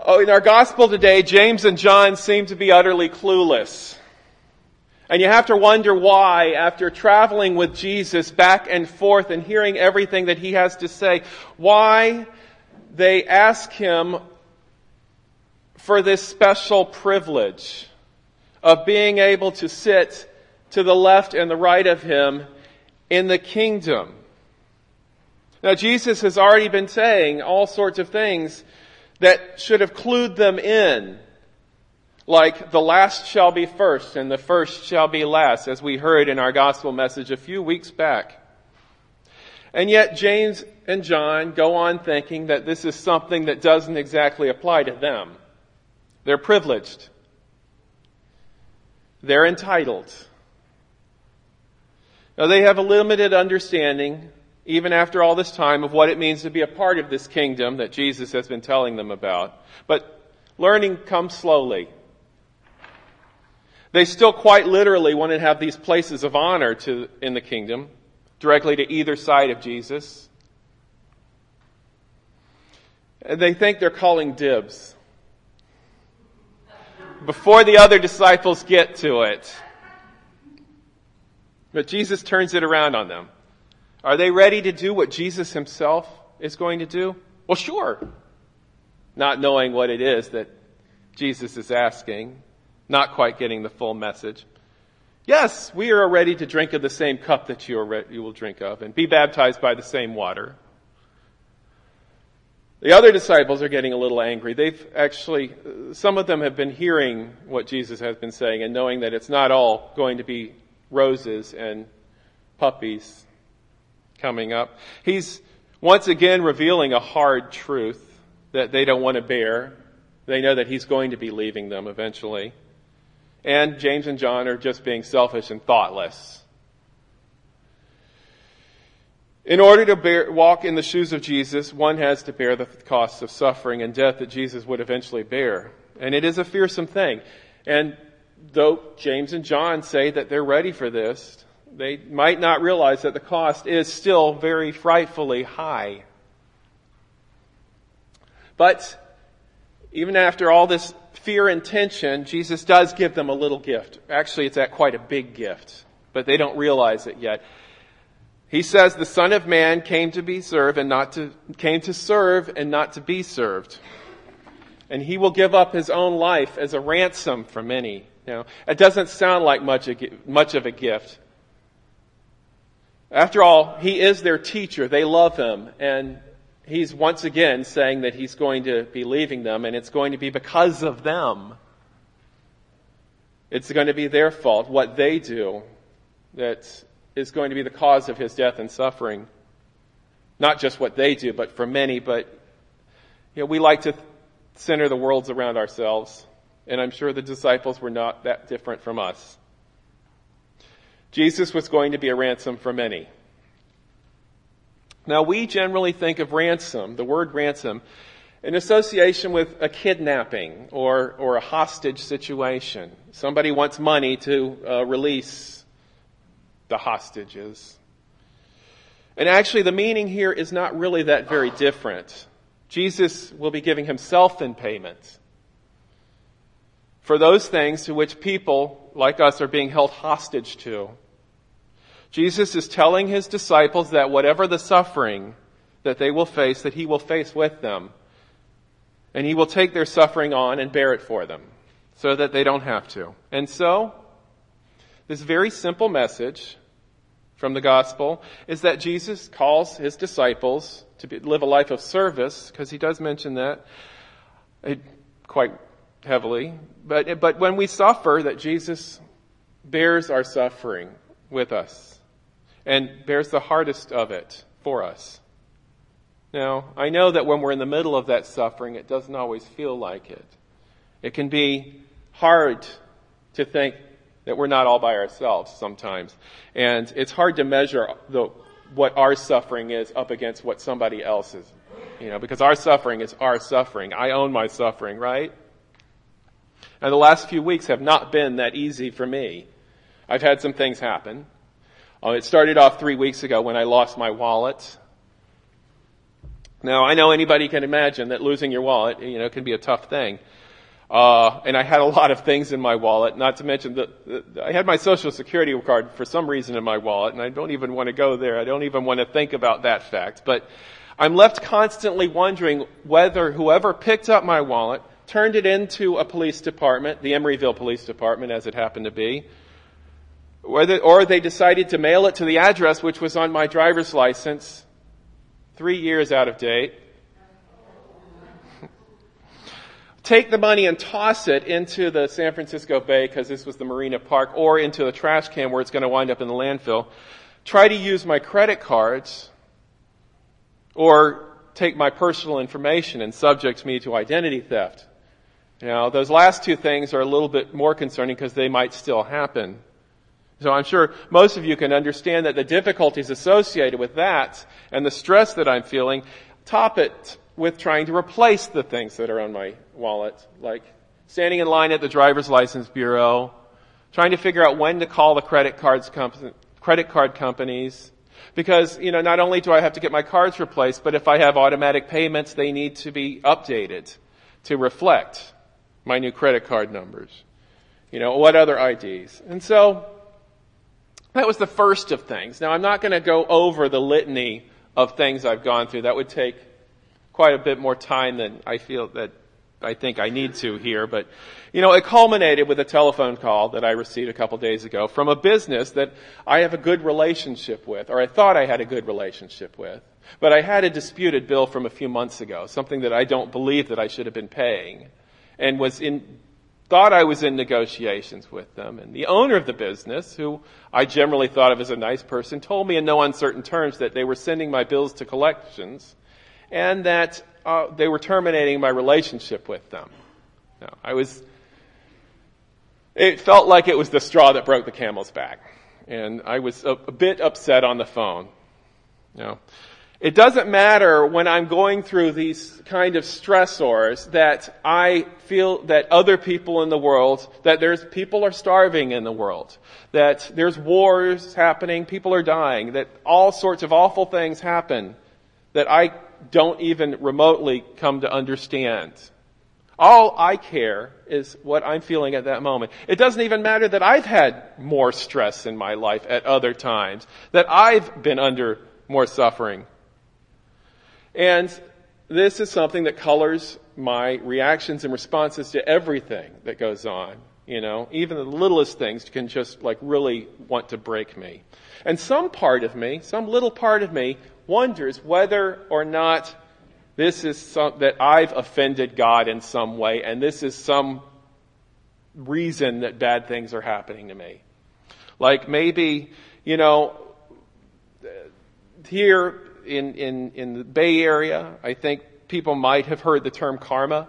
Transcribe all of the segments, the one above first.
in our gospel today, James and John seem to be utterly clueless. And you have to wonder why, after traveling with Jesus back and forth and hearing everything that he has to say, why they ask him for this special privilege of being able to sit to the left and the right of him in the kingdom. Now, Jesus has already been saying all sorts of things that should have clued them in, like the last shall be first and the first shall be last, as we heard in our gospel message a few weeks back. And yet James and John go on thinking that this is something that doesn't exactly apply to them. They're privileged. They're entitled. Now, they have a limited understanding, even after all this time, of what it means to be a part of this kingdom that Jesus has been telling them about. But learning comes slowly. They still quite literally want to have these places of honor in the kingdom, directly to either side of Jesus. And they think they're calling dibs before the other disciples get to it. But Jesus turns it around on them. Are they ready to do what Jesus himself is going to do? Well, sure. Not knowing what it is that Jesus is asking, not quite getting the full message. Yes, we are ready to drink of the same cup that you will drink of and be baptized by the same water. The other disciples are getting a little angry. Some of them have been hearing what Jesus has been saying and knowing that it's not all going to be roses and puppies coming up. He's once again revealing a hard truth that they don't want to bear. They know that he's going to be leaving them eventually. And James and John are just being selfish and thoughtless. In order to walk in the shoes of Jesus, one has to bear the costs of suffering and death that Jesus would eventually bear. And it is a fearsome thing. And though James and John say that they're ready for this, they might not realize that the cost is still very frightfully high. But even after all this fear and tension, Jesus does give them a little gift. Actually, it's quite a big gift, but they don't realize it yet. He says the Son of Man came to serve and not to be served. And he will give up his own life as a ransom for many. Now, it doesn't sound like much of a gift. After all, he is their teacher. They love him. And he's once again saying that he's going to be leaving them, and it's going to be because of them. It's going to be their fault, what they do, that is going to be the cause of his death and suffering. Not just what they do, but for many. But we like to center the worlds around ourselves, and I'm sure the disciples were not that different from us. Jesus was going to be a ransom for many. Now, we generally think of ransom, the word ransom, in association with a kidnapping or a hostage situation. Somebody wants money to release the hostages. And actually, the meaning here is not really that very different. Jesus will be giving himself in payment for those things to which people like us are being held hostage to. Jesus is telling his disciples that whatever the suffering that they will face, that he will face with them. And he will take their suffering on and bear it for them so that they don't have to. And so, this very simple message from the gospel is that Jesus calls his disciples to live a life of service, because he does mention that quite heavily. But when we suffer, that Jesus bears our suffering with us and bears the hardest of it for us. Now, I know that when we're in the middle of that suffering, it doesn't always feel like it. It can be hard to think that we're not all by ourselves sometimes. And it's hard to measure what our suffering is up against what somebody else's. Because our suffering is our suffering. I own my suffering, right? And the last few weeks have not been that easy for me. I've had some things happen. It started off 3 weeks ago when I lost my wallet. Now, I know anybody can imagine that losing your wallet, can be a tough thing. And I had a lot of things in my wallet, not to mention that I had my Social Security card for some reason in my wallet, and I don't even want to go there. I don't even want to think about that fact. But I'm left constantly wondering whether whoever picked up my wallet turned it into a police department, the Emeryville Police Department as it happened to be, or they decided to mail it to the address which was on my driver's license, 3 years out of date. Take the money and toss it into the San Francisco Bay, because this was the Marina Park, or into the trash can where it's going to wind up in the landfill. Try to use my credit cards, or take my personal information and subject me to identity theft. Now, those last two things are a little bit more concerning because they might still happen. So I'm sure most of you can understand that the difficulties associated with that and the stress that I'm feeling top it with trying to replace the things that are on my wallet, like standing in line at the driver's license bureau, trying to figure out when to call the credit card companies. Because, not only do I have to get my cards replaced, but if I have automatic payments, they need to be updated to reflect my new credit card numbers. What other IDs? And so, that was the first of things. Now, I'm not going to go over the litany of things I've gone through. That would take quite a bit more time than I think I need to here. But, it culminated with a telephone call that I received a couple days ago from a business that I have a good relationship with, or I thought I had a good relationship with. But I had a disputed bill from a few months ago, something that I don't believe that I should have been paying, and thought I was in negotiations with them. And the owner of the business, who I generally thought of as a nice person, told me in no uncertain terms that they were sending my bills to collections, and that they were terminating my relationship with them. Now, it felt like it was the straw that broke the camel's back. And I was a bit upset on the phone. It doesn't matter when I'm going through these kind of stressors that I feel that other people in the world, that people are starving in the world, that there's wars happening, people are dying, that all sorts of awful things happen that I don't even remotely come to understand. All I care is what I'm feeling at that moment. It doesn't even matter that I've had more stress in my life at other times, that I've been under more suffering. And this is something that colors my reactions and responses to everything that goes on. Even the littlest things can just really want to break me. And some little part of me wonders whether or not this is that I've offended God in some way, and this is some reason that bad things are happening to me. Like maybe, here in the Bay Area, I think people might have heard the term karma.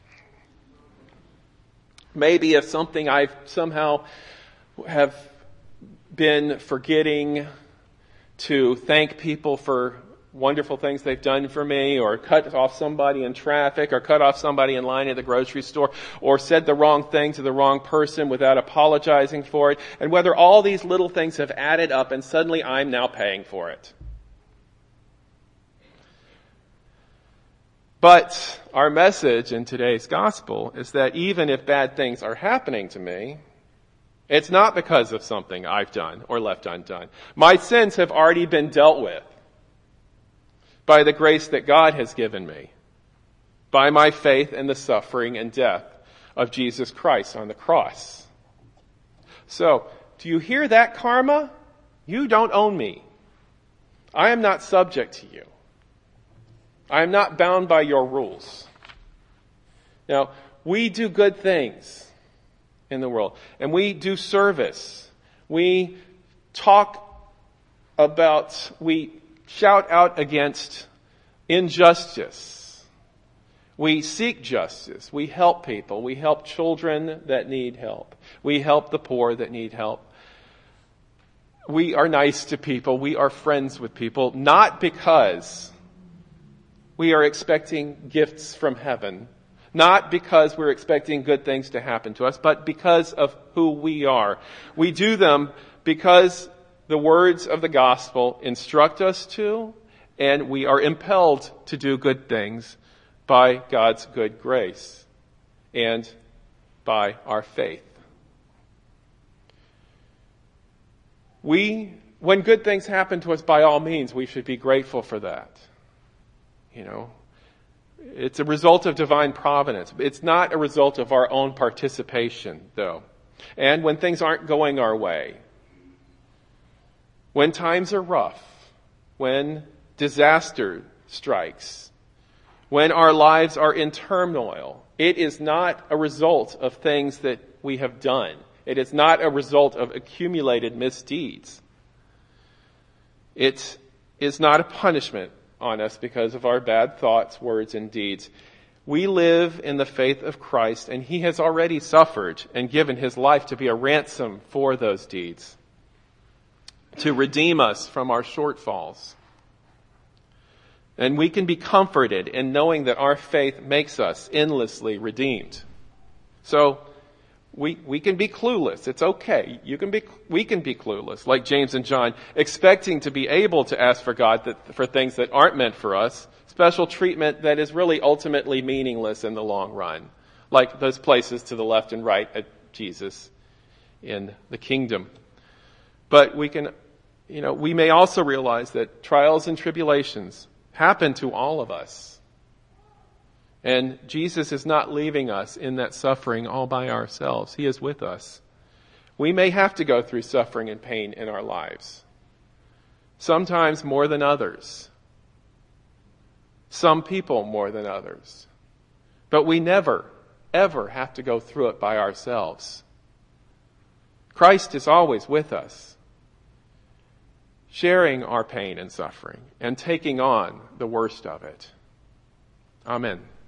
Maybe if something I've somehow have been forgetting to thank people for wonderful things they've done for me, or cut off somebody in traffic, or cut off somebody in line at the grocery store, or said the wrong thing to the wrong person without apologizing for it, and whether all these little things have added up and suddenly I'm now paying for it. But our message in today's gospel is that even if bad things are happening to me, it's not because of something I've done or left undone. My sins have already been dealt with by the grace that God has given me, by my faith in the suffering and death of Jesus Christ on the cross. So, do you hear that, karma? You don't own me. I am not subject to you. I am not bound by your rules. Now, we do good things in the world, and we do service. We shout out against injustice. We seek justice. We help people. We help children that need help. We help the poor that need help. We are nice to people. We are friends with people, not because we are expecting gifts from heaven, not because we're expecting good things to happen to us, but because of who we are. We do them because the words of the gospel instruct us to, and we are impelled to do good things by God's good grace and by our faith. When good things happen to us, by all means, we should be grateful for that. It's a result of divine providence. It's not a result of our own participation, though. And when things aren't going our way, when times are rough, when disaster strikes, when our lives are in turmoil, it is not a result of things that we have done. It is not a result of accumulated misdeeds. It is not a punishment on us because of our bad thoughts, words, and deeds. We live in the faith of Christ, and he has already suffered and given his life to be a ransom for those deeds, to redeem us from our shortfalls. And we can be comforted in knowing that our faith makes us endlessly redeemed. So we can be clueless. It's okay. We can be clueless, like James and John, expecting to be able to ask for God for things that aren't meant for us, special treatment that is really ultimately meaningless in the long run, like those places to the left and right at Jesus in the kingdom. But we may also realize that trials and tribulations happen to all of us. And Jesus is not leaving us in that suffering all by ourselves. He is with us. We may have to go through suffering and pain in our lives, sometimes more than others, some people more than others. But we never, ever have to go through it by ourselves. Christ is always with us, sharing our pain and suffering and taking on the worst of it. Amen.